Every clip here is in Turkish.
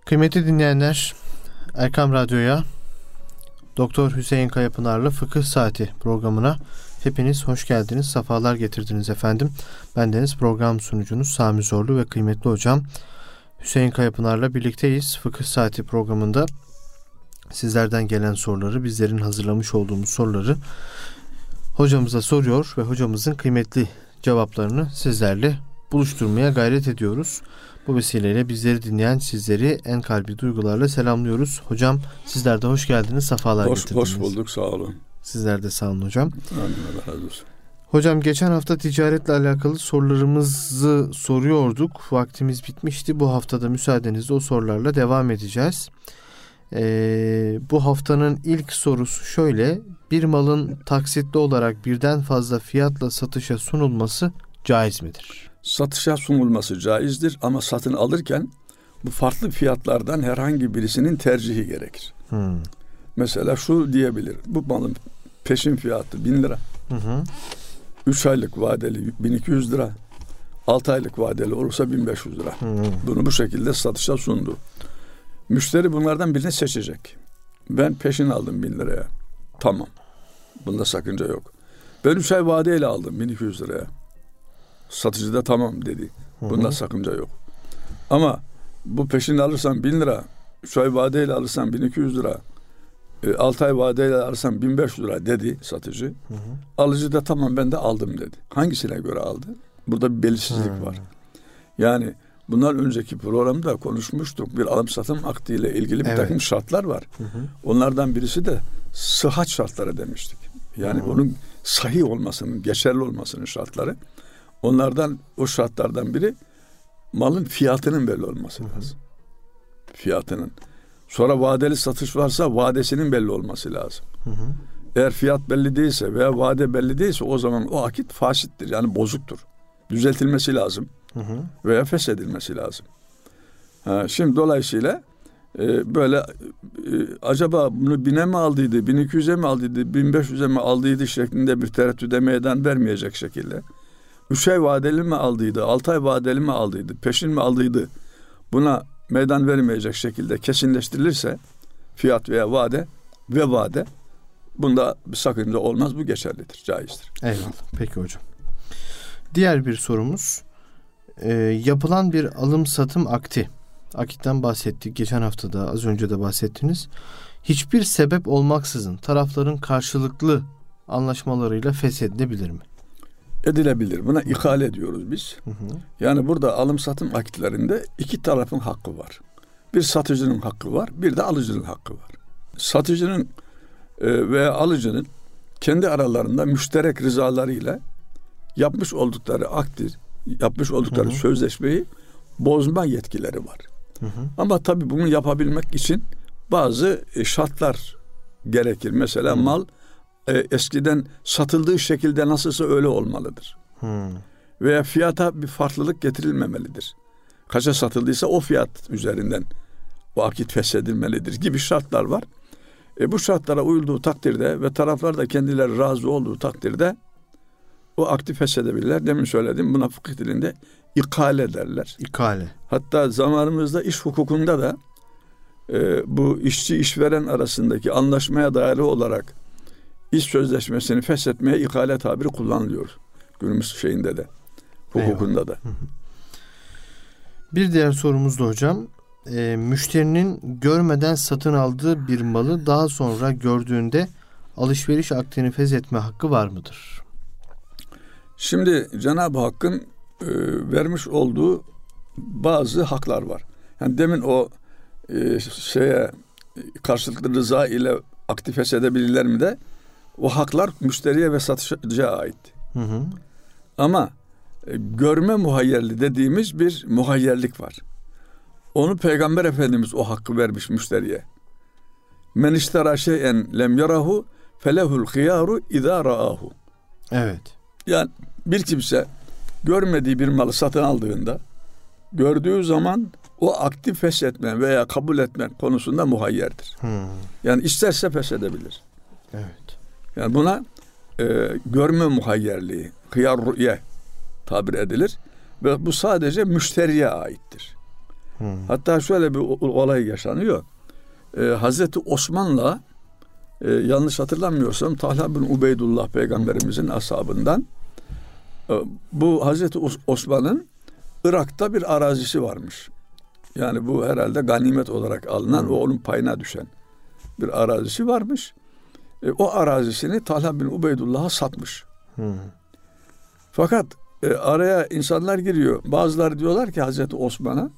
Kıymetli dinleyenler, Erkam Radyo'ya Doktor Hüseyin Kayapınar'la Fıkıh Saati programına hepiniz hoş geldiniz, sefalar getirdiniz efendim. Bendeniz program sunucunuz Sami Zorlu ve kıymetli hocam Hüseyin Kayapınar'la birlikteyiz. Fıkıh Saati programında sizlerden gelen soruları, bizlerin hazırlamış olduğumuz soruları hocamıza soruyor ve hocamızın kıymetli cevaplarını sizlerle buluşturmaya gayret ediyoruz. Bu vesileyle bizleri dinleyen sizleri en kalbi duygularla selamlıyoruz. Hocam sizler de hoş geldiniz, sefalar getirdiniz. Hoş bulduk, sağ olun. Sizler de sağ olun hocam. Allah razı olsun. Hocam geçen hafta ticaretle alakalı sorularımızı soruyorduk. Vaktimiz bitmişti. Bu haftada müsaadenizle o sorularla devam edeceğiz. Bu haftanın ilk sorusu şöyle: bir malın taksitli olarak birden fazla fiyatla satışa sunulması caiz midir? Satışa sunulması caizdir ama satın alırken bu farklı fiyatlardan herhangi birisinin tercihi gerekir. Mesela şu diyebilir: bu malın peşin fiyatı 1000 lira. 3 aylık vadeli 1200 lira. 6 aylık vadeli olursa 1500 lira. Bunu bu şekilde satışa sundu. Müşteri bunlardan birini seçecek. Ben peşin aldım 1000 liraya. Tamam. Bunda sakınca yok. Ben 3 ay vadeyle aldım 1200 liraya. Satıcı da tamam dedi. Bunda sakınca yok. Ama bu peşin alırsan 1000 lira, 3 ay vadeyle alırsan 1200 lira, 6 ay vadeyle alırsan 1500 lira dedi satıcı. Alıcı da tamam ben de aldım dedi. Hangisine göre aldı? Burada bir belirsizlik var. Yani bundan önceki programda konuşmuştuk. Bir alım satım akdi ile ilgili bir takım şartlar var. Onlardan birisi de sıhhat şartları demiştik. Yani onun sahih olmasının, geçerli olmasının şartları. Onlardan, o şartlardan biri malın fiyatının belli olması lazım. Fiyatının. Sonra vadeli satış varsa vadesinin belli olması lazım. Eğer fiyat belli değilse veya vade belli değilse o zaman o akit fasittir. Yani bozuktur. Düzeltilmesi lazım. Veya feshedilmesi lazım. Şimdi dolayısıyla böyle acaba bunu 1000'e mi aldıydı, 1200'e mi aldıydı, 1500'e mi aldıydı şeklinde bir tereddüde meydan vermeyecek şekilde 3 ay vadeli mi aldıydı, 6 ay vadeli mi aldıydı, peşin mi aldıydı, buna meydan vermeyecek şekilde kesinleştirilirse fiyat veya vade bunda bir sakınca olmaz, bu geçerlidir, caizdir. Eyvallah. Peki hocam. Diğer bir sorumuz: yapılan bir alım satım akitten bahsettik. Geçen hafta da az önce de bahsettiniz. Hiçbir sebep olmaksızın tarafların karşılıklı anlaşmalarıyla feshedilebilir mi? Edilebilir. Buna ihale diyoruz biz. Yani burada alım satım akitlerinde iki tarafın hakkı var. Bir satıcının hakkı var, bir de alıcının hakkı var. Satıcının veya alıcının kendi aralarında müşterek rızalarıyla yapmış oldukları sözleşmeyi bozma yetkileri var. Ama tabii bunu yapabilmek için bazı şartlar gerekir. Mesela mal eskiden satıldığı şekilde nasılsa öyle olmalıdır. Veya fiyata bir farklılık getirilmemelidir. Kaça satıldıysa o fiyat üzerinden o akit feshedilmelidir gibi şartlar var. Bu şartlara uyulduğu takdirde ve taraflar da kendileri razı olduğu takdirde o akti feshedebilirler. Demin söyledim, buna fıkıh dilinde ikale derler. İkale. Hatta zamanımızda iş hukukunda da bu işçi işveren arasındaki anlaşmaya dayalı olarak iş sözleşmesini feshetmeye ikale tabiri kullanılıyor. Günümüz şeyinde de, hukukunda da. Bir diğer sorumuz da hocam: müşterinin görmeden satın aldığı bir malı daha sonra gördüğünde alışveriş akdini feshetme hakkı var mıdır? Şimdi Cenab-ı Hakk'ın vermiş olduğu bazı haklar var. Yani demin o karşılıklı rıza ile akdi feshedebilirler mi de, o haklar müşteriye ve satıcıya ait. Ama görme muhayyerli dediğimiz bir muhayyerlik var. Onu Peygamber Efendimiz o hakkı vermiş müşteriye. Men iştera şey'en lem yarahu felehul khiyaru izâ ra'ahu. Evet. Yani bir kimse görmediği bir malı satın aldığında, gördüğü zaman o akdi feshetme veya kabul etme konusunda muhayyerdir. Yani isterse feshedebilir. Evet. Yani buna görme muhayyerliği, hıyar rü'ye tabir edilir ve bu sadece müşteriye aittir. Hatta şöyle bir olay yaşanıyor. Hazreti Osman'la yanlış hatırlamıyorsam Talha bin Ubeydullah peygamberimizin ashabından, bu Hazreti Osman'ın Irak'ta bir arazisi varmış. Yani bu herhalde ganimet olarak alınan, o onun payına düşen bir arazisi varmış. O arazisini Talha bin Ubeydullah'a satmış. Fakat araya insanlar giriyor. Bazıları diyorlar ki Hazreti Osman'a,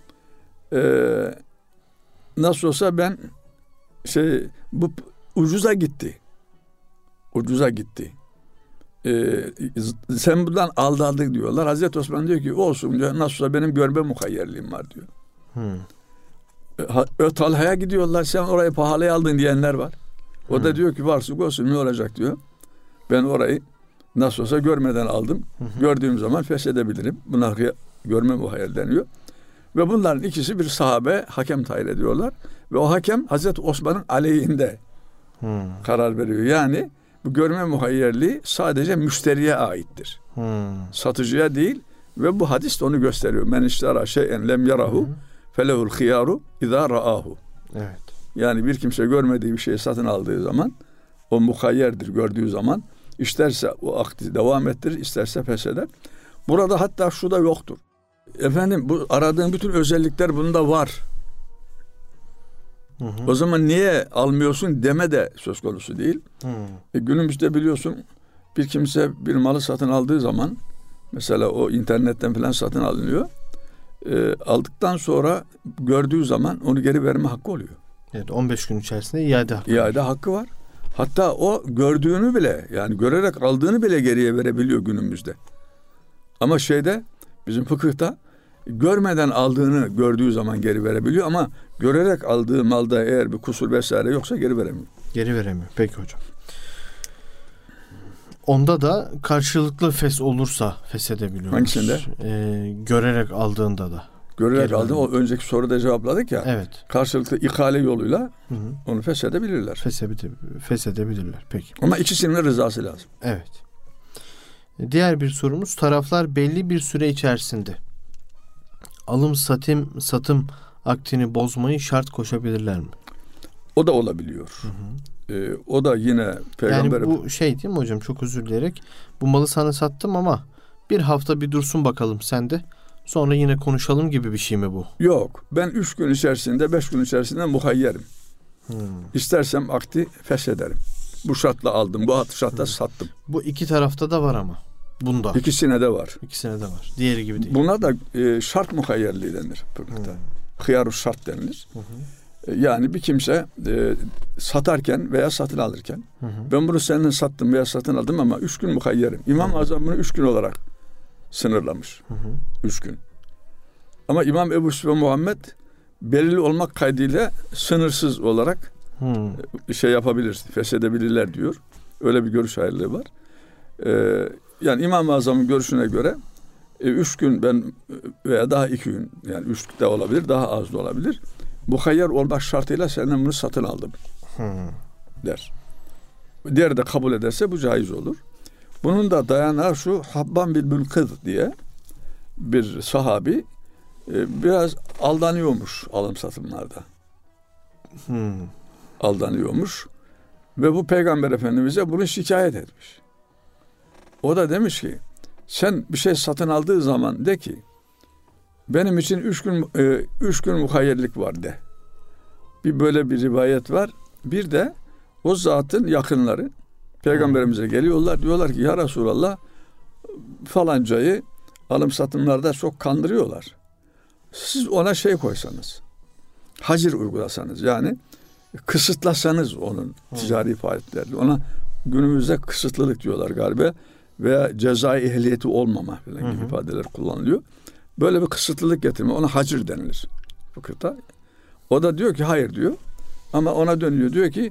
nasıl olsa ben bu ucuza gitti. Ucuza gitti. Sen bundan aldın diyorlar. Hazreti Osman diyor ki olsun diyor. Nasıl olsa benim görme muhayyerliğim var diyor. Talha'ya gidiyorlar. Sen orayı pahalıya aldın diyenler var. O da diyor ki varsın olsun ne olacak diyor. Ben orayı nasıl olsa görmeden aldım. Gördüğüm zaman feshedebilirim. Buna görme muhayyel deniyor. Ve bunların ikisi bir sahabe hakem tayin ediyorlar. Ve o hakem Hazreti Osman'ın aleyhinde karar veriyor. Yani bu görme muhayyerliği sadece müşteriye aittir. Satıcıya değil. Ve bu hadis de onu gösteriyor. Men iştara şey'en lem yarahu felehul hiyaru izâ ra'ahu. Evet. Yani bir kimse görmediği bir şeyi satın aldığı zaman o muhayyerdir, gördüğü zaman. İsterse o akdi devam ettirir, isterse fesheder. Burada hatta şu da yoktur. Efendim bu aradığın bütün özellikler bunda var. O zaman niye almıyorsun deme de söz konusu değil. Günümüzde biliyorsun bir kimse bir malı satın aldığı zaman, mesela o internetten falan satın alınıyor. Aldıktan sonra gördüğü zaman onu geri verme hakkı oluyor. Evet, 15 gün içerisinde iade hakkı. İade hakkı var. Hatta o gördüğünü bile, yani görerek aldığını bile geriye verebiliyor günümüzde. Ama bizim fıkıhta görmeden aldığını gördüğü zaman geri verebiliyor ama görerek aldığı malda eğer bir kusur vesaire yoksa geri veremiyor. Geri veremiyor. Peki hocam. Onda da karşılıklı fes olursa feshedebiliyoruz. Hangisinde? Görerek aldığında da. Görerek aldığında, o önceki soruda cevapladık ya. Evet. Karşılıklı ikale yoluyla onu feshedebilirler. Feshedebilirler. Peki. Ama ikisinin de rızası lazım. Evet. Diğer bir sorumuz, taraflar belli bir süre içerisinde alım satım akdini bozmayı şart koşabilirler mi? O da olabiliyor. O da yine peygamber... Yani bu değil mi hocam, çok özür dileyerek, bu malı sana sattım ama bir hafta bir dursun bakalım sende, sonra yine konuşalım gibi bir şey mi bu? Yok. Ben 3 gün içerisinde 5 gün içerisinde muhayyerim. İstersem akdi feshederim. Bu şartla aldım. Bu şartla sattım. Bu iki tarafta da var ama. Bunda. İkisine de var. İkisine de var. Diğeri gibi değil. Buna da şart muhayyerliği denir. Hıyar-ı şart denilir. Yani bir kimse satarken veya satın alırken ben bunu senden sattım veya satın aldım ama 3 gün muhayyerim. İmam-ı Azam bunu 3 gün olarak sınırlamış. 3 gün. Ama İmam Ebu Yusuf ve Muhammed belirli olmak kaydıyla sınırsız olarak yapabilir, feshedebilirler diyor. Öyle bir görüş ayrılığı var. Yani İmam-ı Azam'ın görüşüne göre 3 gün ben veya daha 2 gün, yani 3 de olabilir, daha az da olabilir. Muhayyer olmak şartıyla senden bunu satın aldım der. Diğeri de kabul ederse bu caiz olur. Bunun da dayanağı şu, Habban bin Mülkız diye bir sahabi biraz aldanıyormuş alım satımlarda. Aldanıyormuş ve bu Peygamber Efendimiz'e bunu şikayet etmiş. O da demiş ki sen bir şey satın aldığı zaman de ki benim için 3 gün muhayyerlik var de. Böyle bir rivayet var. Bir de o zatın yakınları Peygamberimize geliyorlar. Diyorlar ki ya Resulallah falancayı alım satımlarda çok kandırıyorlar. Siz ona koysanız, hacir uygulasanız, yani kısıtlasanız onun ticari faaliyetlerini, ona günümüzde kısıtlılık diyorlar galiba veya cezai ehliyeti olmama falan gibi ifadeler kullanılıyor. Böyle bir kısıtlılık getirme, ona hacir denilir fıkıhta. O da diyor ki hayır diyor. Ama ona dönüyor, diyor ki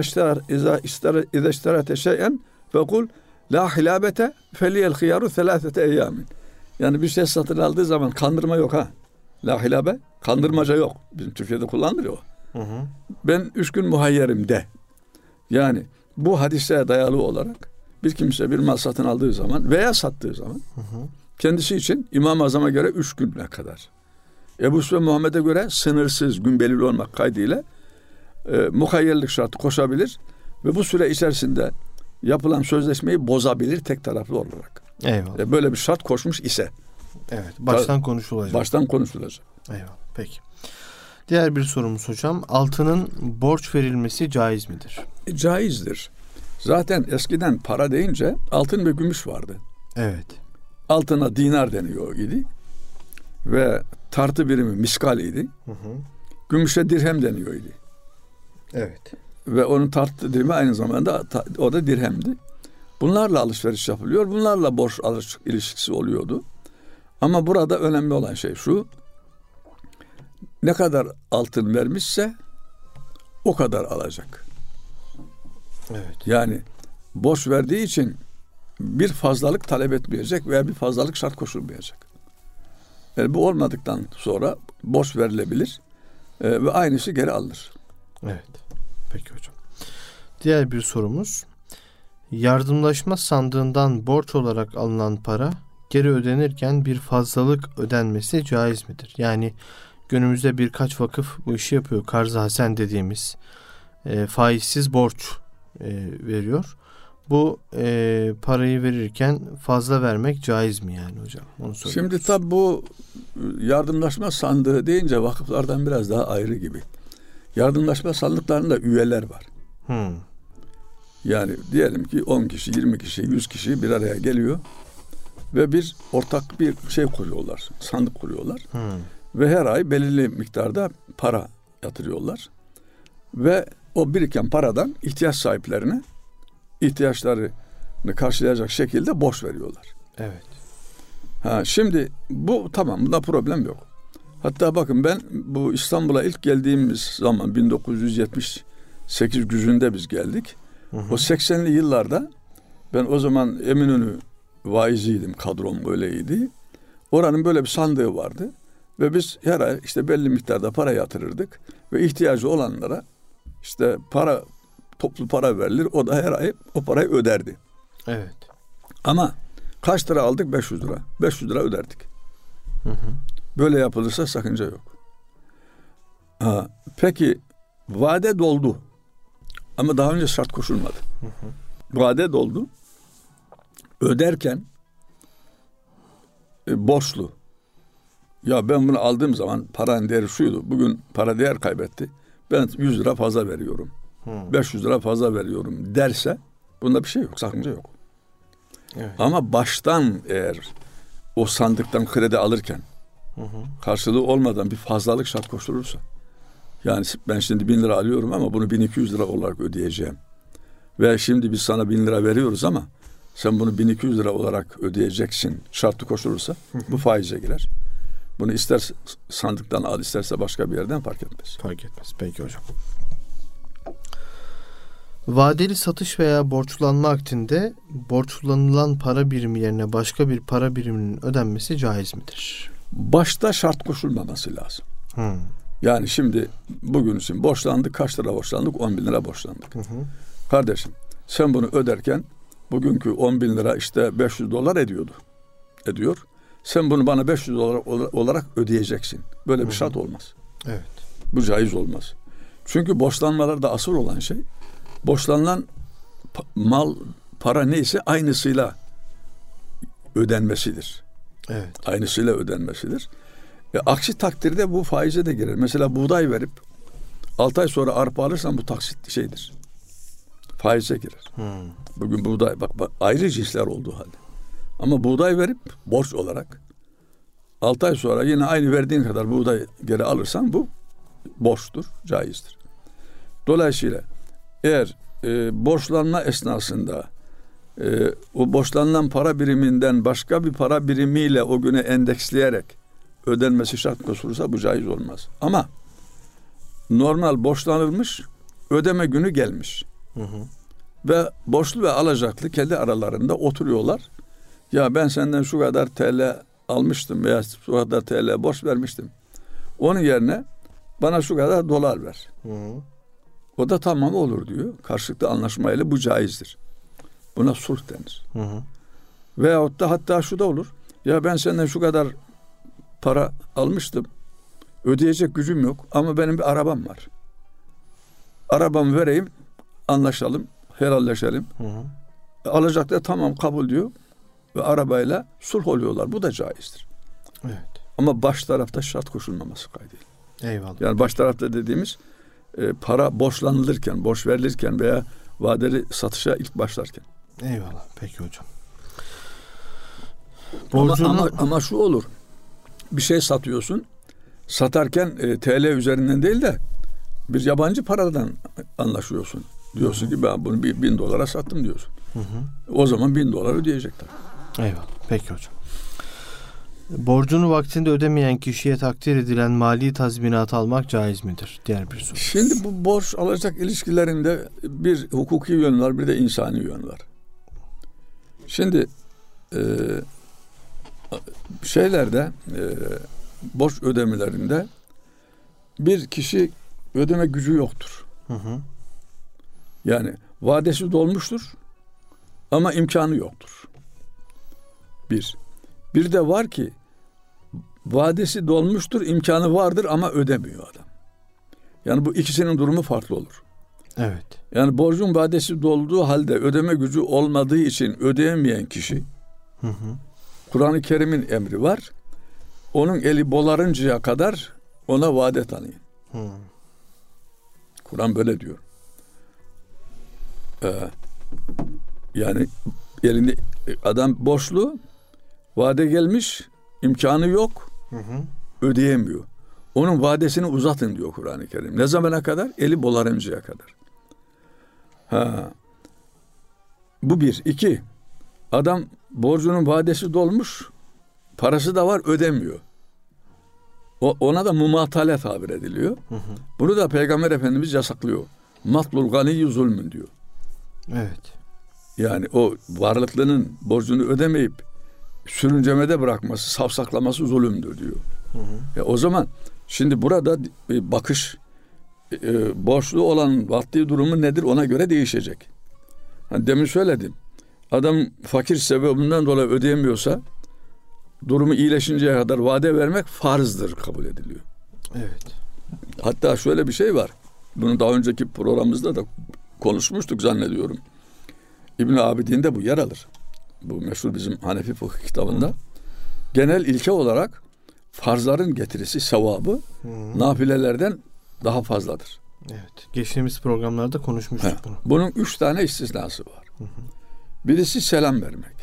İza işterate şey'en fekul la hilabete feliyel hiyaru selâsete eyyamin. Yani bir şey satın aldığı zaman kandırma yok ha. La hilabe, kandırmaca yok. Bizim Türkiye'de kullanılıyor. Ben 3 gün muhayyerim de. Yani bu hadise dayalı olarak bir kimse bir mal satın aldığı zaman veya sattığı zaman kendisi için İmam-ı Azam'a göre 3 güne kadar Ebu Süfyan Muhammed'e göre sınırsız, gün belirli olmak kaydıyla muhayyerlik şartı koşabilir ve bu süre içerisinde yapılan sözleşmeyi bozabilir tek taraflı olarak. Eyvallah. Böyle bir şart koşmuş ise. Evet. Baştan konuşulacak. Baştan konuşulacak. Eyvallah. Peki. Diğer bir sorumuz hocam. Altının borç verilmesi caiz midir? Caizdir. Zaten eskiden para deyince altın ve gümüş vardı. Evet. Altına dinar deniyor idi. Ve tartı birimi miskal idi. Gümüşe dirhem deniyor idi. Evet. Ve onun tartı dirimi aynı zamanda o da dirhemdi. Bunlarla alışveriş yapılıyor. Bunlarla borç alış ilişkisi oluyordu. Ama burada önemli olan şey şu. Ne kadar altın vermişse o kadar alacak. Evet. Yani borç verdiği için bir fazlalık talep etmeyecek veya bir fazlalık şart koşulmayacak. Yani bu olmadıktan sonra borç verilebilir ve aynısı geri alınır. Evet. Peki hocam. Diğer bir sorumuz. Yardımlaşma sandığından borç olarak alınan para geri ödenirken bir fazlalık ödenmesi caiz midir? Yani günümüzde birkaç vakıf bu işi yapıyor. Karz-ı hasen dediğimiz faizsiz borç veriyor. Bu parayı verirken fazla vermek caiz mi yani hocam? Onu soruyoruz. Şimdi tabi bu yardımlaşma sandığı deyince vakıflardan biraz daha ayrı gibi. Yardımlaşma sandıklarında üyeler var. Yani diyelim ki 10 kişi, 20 kişi, 100 kişi bir araya geliyor ve bir ortak bir şey kuruyorlar. Sandık kuruyorlar. Ve her ay belirli miktarda para yatırıyorlar. Ve o biriken paradan ihtiyaç sahiplerine ihtiyaçlarını karşılayacak şekilde borç veriyorlar. Evet. Şimdi bu tamam, bunda problem yok. Hatta bakın ben bu İstanbul'a ilk geldiğimiz zaman 1978 güzünde biz geldik. O 80'li yıllarda ben o zaman Eminönü vaiziydim, kadrom öyleydi. Oranın böyle bir sandığı vardı. Ve biz her ay işte belli miktarda para yatırırdık. Ve ihtiyacı olanlara işte toplu para verilir. O da her ay o parayı öderdi. Evet. Ama kaç lira aldık? 500 lira. 500 lira öderdik. Böyle yapılırsa sakınca yok. Peki vade doldu. Ama daha önce şart koşulmadı. Vade doldu. Öderken borçlu. Ya ben bunu aldığım zaman paranın değeri şuydu. Bugün para değer kaybetti. Ben 100 lira fazla veriyorum. 500 lira fazla veriyorum derse bunda bir şey yok. Sakınca yok. Evet. Ama baştan eğer o sandıktan kredi alırken karşılığı olmadan bir fazlalık şart koşulursa, yani ben şimdi 1000 lira alıyorum ama bunu 1200 lira olarak ödeyeceğim. Ve şimdi biz sana 1000 lira veriyoruz ama sen bunu 1200 lira olarak ödeyeceksin şartı koşulursa bu faize girer. Bunu ister sandıktan al, isterse başka bir yerden fark etmez. Fark etmez. Peki hocam. Vadeli satış veya borçlanma akdinde borçlanılan para birimi yerine başka bir para biriminin ödenmesi caiz midir? Başta şart koşulmaması lazım. Yani şimdi bugün için borçlandık. Kaç lira borçlandık? 10 bin lira borçlandık. Kardeşim sen bunu öderken bugünkü 10 bin lira işte 500 dolar ediyor. Sen bunu bana 500 dolar olarak ödeyeceksin. Böyle bir şart olmaz. Evet. Bu caiz olmaz. Çünkü borçlanmalarda asıl olan şey borçlanılan para neyse aynısıyla ödenmesidir. Evet. Aynısıyla ödenmesidir. Aksi takdirde bu faize de girer. Mesela buğday verip 6 ay sonra arpa alırsan bu taksit şeydir. Faize girer. Bugün buğday bak ayrı cinsler olduğu halde. Ama buğday verip borç olarak 6 ay sonra yine aynı verdiğin kadar buğday geri alırsan bu borçtur, caizdir. Dolayısıyla eğer borçlanma esnasında o borçlanılan para biriminden başka bir para birimiyle o güne endeksleyerek ödenmesi şart koşulursa bu caiz olmaz. Ama normal borçlanılmış, ödeme günü gelmiş. Ve borçlu ve alacaklı kendi aralarında oturuyorlar. Ya ben senden şu kadar TL almıştım veya şu kadar TL borç vermiştim. Onun yerine bana şu kadar dolar ver. O da tamam olur diyor. Karşılıklı anlaşmayla bu caizdir. Buna sulh denir. Veyahut da hatta şu da olur. Ya ben senden şu kadar para almıştım. Ödeyecek gücüm yok ama benim bir arabam var. Arabamı vereyim, anlaşalım, helalleşelim. Alacak da tamam kabul diyor ve arabayla sulh oluyorlar. Bu da caizdir. Evet. Ama baş tarafta şart koşulmaması kaydıyla. Eyvallah. Yani baş tarafta dediğimiz para borçlanılırken, borç verilirken veya vadeli satışa ilk başlarken. Eyvallah. Peki hocam. Ama şu olur. Bir şey satıyorsun. Satarken TL üzerinden değil de bir yabancı paradan anlaşıyorsun. Diyorsun ki ben bunu 1.000 dolara sattım diyorsun. O zaman 1.000 dolar ödeyecek tabii. Eyvallah. Peki hocam. Borcunu vaktinde ödemeyen kişiye takdir edilen mali tazminat almak caiz midir? Diğer bir soru. Şimdi bu borç alacak ilişkilerinde bir hukuki yön var, bir de insani yön var. Şimdi borç ödemelerinde bir kişi ödeme gücü yoktur. Yani vadesi dolmuştur ama imkanı yoktur. Bir de var ki vadesi dolmuştur, imkanı vardır ama ödemiyor adam. Yani bu ikisinin durumu farklı olur. Evet. Yani borcun vadesi dolduğu halde ödeme gücü olmadığı için ödeyemeyen kişi, Kur'an-ı Kerim'in emri var. Onun eli bolarıncaya kadar ona vade tanıyın. Kur'an böyle diyor. Yani elinde adam borçlu, vade gelmiş, imkanı yok, ödeyemiyor. Onun vadesini uzatın diyor Kur'an-ı Kerim. Ne zamana kadar? Eli bolarıncaya kadar. Bu bir. İki, adam borcunun vadesi dolmuş, parası da var, ödemiyor. Ona da mumatale tabir ediliyor. Bunu da Peygamber Efendimiz yasaklıyor. Matlul ganiyyu zulmün diyor. Evet. Yani o varlıklının borcunu ödemeyip sürüncemede bırakması, savsaklaması zulümdür diyor. O zaman şimdi burada bakış borçlu olan maddi durumu nedir ona göre değişecek. Hani demin söyledim. Adam fakir sebebinden dolayı ödeyemiyorsa durumu iyileşinceye kadar vade vermek farzdır kabul ediliyor. Evet. Hatta şöyle bir şey var. Bunu daha önceki programımızda da konuşmuştuk zannediyorum. İbn-i Abidin'de bu yer alır. Bu meşhur bizim Hanefi fıkıh kitabında. Genel ilke olarak farzların getirisi, sevabı nafilelerden daha fazladır. Evet. Geçtiğimiz programlarda konuşmuştuk bunu. Bunun 3 tane istisnası var. Birisi selam vermek.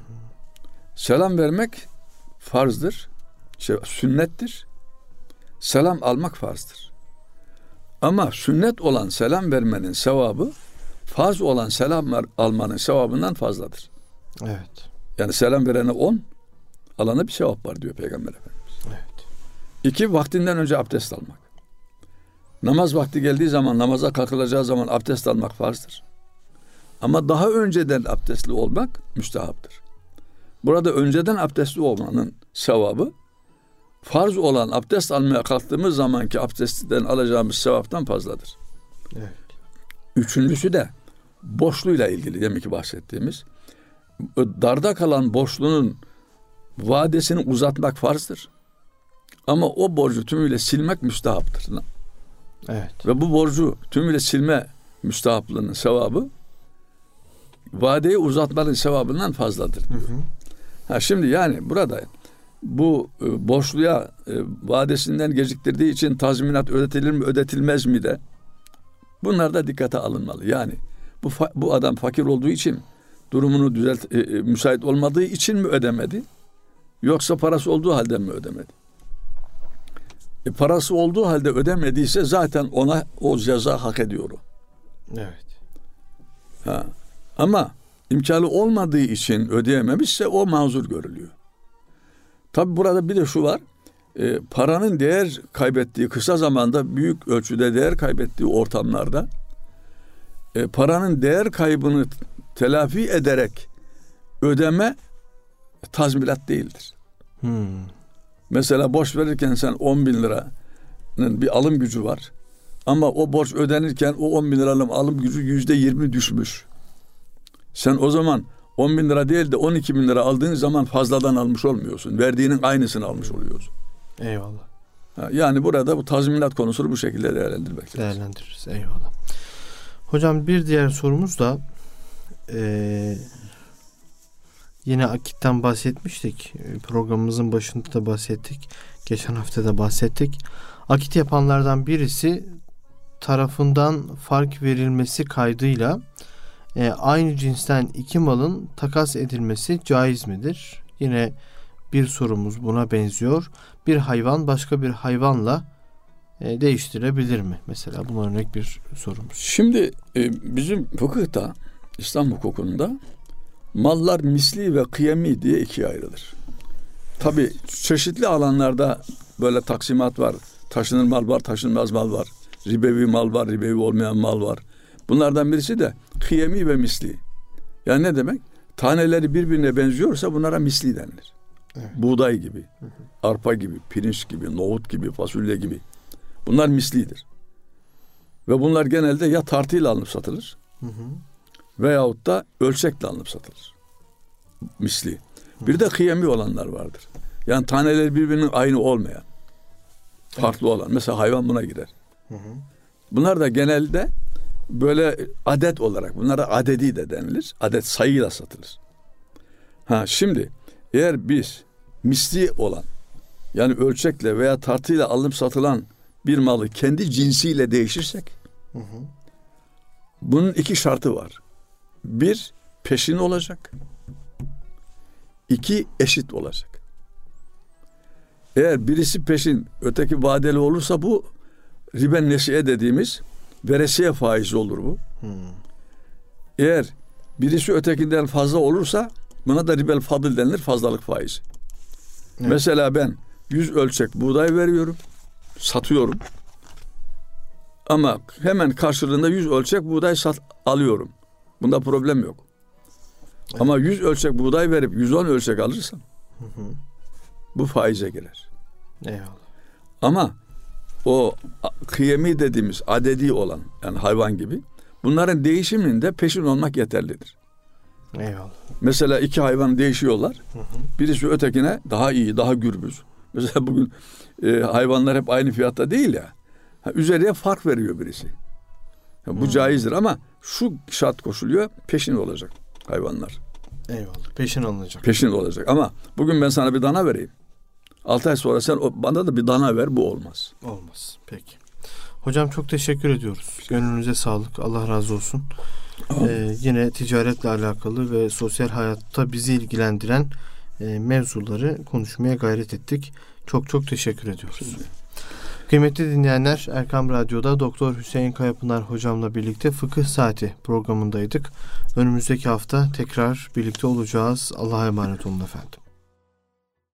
Selam vermek farzdır. Sünnettir. Selam almak farzdır. Ama sünnet olan selam vermenin sevabı farz olan selam almanın sevabından fazladır. Evet. Yani selam verene 10, alana bir sevap var diyor Peygamber Efendimiz. Evet. 2, vaktinden önce abdest almak. Namaz vakti geldiği zaman, namaza kalkılacağı zaman abdest almak farzdır. Ama daha önceden abdestli olmak müstehaptır. Burada önceden abdestli olmanın sevabı farz olan abdest almaya kalktığımız zamanki abdestten alacağımız sevaptan fazladır. Evet. Üçüncüsü de borçluyla ilgili demek ki bahsettiğimiz. Darda kalan borçlunun vadesini uzatmak farzdır. Ama o borcu tümüyle silmek müstehaptır. Evet. Ve bu borcu tümüyle silme müstehaplığının sevabı vadeyi uzatmanın sevabından fazladır diyor. Şimdi yani burada bu borçluya vadesinden geciktirdiği için tazminat ödetilir mi ödetilmez mi de bunlar da dikkate alınmalı. Yani bu adam fakir olduğu için durumunu müsait olmadığı için mi ödemedi? Yoksa parası olduğu halde mi ödemedi? Parası olduğu halde ödemediyse zaten ona o ceza hak ediyor. Evet. Ama imkanı olmadığı için ödeyememişse o mazur görülüyor. Tabi burada bir de şu var. Paranın değer kaybettiği kısa zamanda büyük ölçüde değer kaybettiği ortamlarda paranın değer kaybını telafi ederek ödeme tazminat değildir. Mesela borç verirken sen 10 bin liranın bir alım gücü var. Ama o borç ödenirken o 10 bin liranın alım gücü %20 düşmüş. Sen o zaman 10 bin lira değil de 12 bin lira aldığın zaman fazladan almış olmuyorsun. Verdiğinin aynısını almış oluyorsun. Eyvallah. Yani burada bu tazminat konusunu bu şekilde değerlendirmek lazım. Değerlendiririz. Eyvallah. Hocam bir diğer sorumuz da yine akitten bahsetmiştik. Programımızın başında da bahsettik. Geçen hafta da bahsettik. Akit yapanlardan birisi tarafından fark verilmesi kaydıyla aynı cinsten iki malın takas edilmesi caiz midir? Yine bir sorumuz buna benziyor. Bir hayvan başka bir hayvanla değiştirebilir mi? Mesela buna örnek bir sorumuz. Şimdi bizim fıkıhta, İslam hukukunda mallar misli ve kıyemi diye ikiye ayrılır. Tabii çeşitli alanlarda böyle taksimat var. Taşınır mal var, taşınmaz mal var. Ribevi mal var, ribevi olmayan mal var. Bunlardan birisi de kıyemi ve misli. Yani ne demek? Taneleri birbirine benziyorsa bunlara misli denilir. Evet. Buğday gibi, arpa gibi, pirinç gibi, nohut gibi, fasulye gibi. Bunlar mislidir. Ve bunlar genelde ya tartıyla alınıp satılır veyahut da ölçekle alınıp satılır. Misli. Bir de kıyemi olanlar vardır. Yani taneleri birbirinin aynı olmayan, farklı olan. Mesela hayvan buna girer. Bunlar da genelde böyle adet olarak, bunlara adedi de denilir. Adet sayıyla satılır. Şimdi eğer biz misli olan, yani ölçekle veya tartıyla alınıp satılan bir malı kendi cinsiyle değişirsek, bunun iki şartı var. Bir, peşin olacak. İki, eşit olacak. Eğer birisi peşin, öteki vadeli olursa bu riben nesiye dediğimiz veresiye faizi olur bu. Eğer birisi ötekinden fazla olursa buna da ribel fadıl denilir, fazlalık faizi. Evet. Mesela ben 100 ölçek buğday veriyorum, satıyorum. Ama hemen karşılığında 100 ölçek buğday alıyorum. Bunda problem yok. Evet. Ama 100 ölçek buğday verip 110 ölçek alırsam bu faize girer. Eyvallah. Ama o kıyemi dediğimiz adedi olan, yani hayvan gibi, bunların değişiminde peşin olmak yeterlidir. Eyvallah. Mesela iki hayvan değişiyorlar. Birisi ötekine daha iyi, daha gürbüz. Mesela bugün hayvanlar hep aynı fiyatta değil ya. Üzerine fark veriyor birisi. Bu caizdir ama şu şart koşuluyor, peşin olacak hayvanlar. Eyvallah. Peşin alınacak. Peşin olacak ama bugün ben sana bir dana vereyim. 6 ay sonra sen bana da bir dana ver, bu olmaz. Olmaz. Peki. Hocam çok teşekkür ediyoruz. Gönlünüze sağlık. Allah razı olsun. Yine ticaretle alakalı ve sosyal hayatta bizi ilgilendiren mevzuları konuşmaya gayret ettik. Çok çok teşekkür ediyoruz. Kıymetli dinleyenler, Erkam Radyo'da Doktor Hüseyin Kayapınar hocamla birlikte Fıkıh Saati programındaydık. Önümüzdeki hafta tekrar birlikte olacağız. Allah'a emanet olun efendim.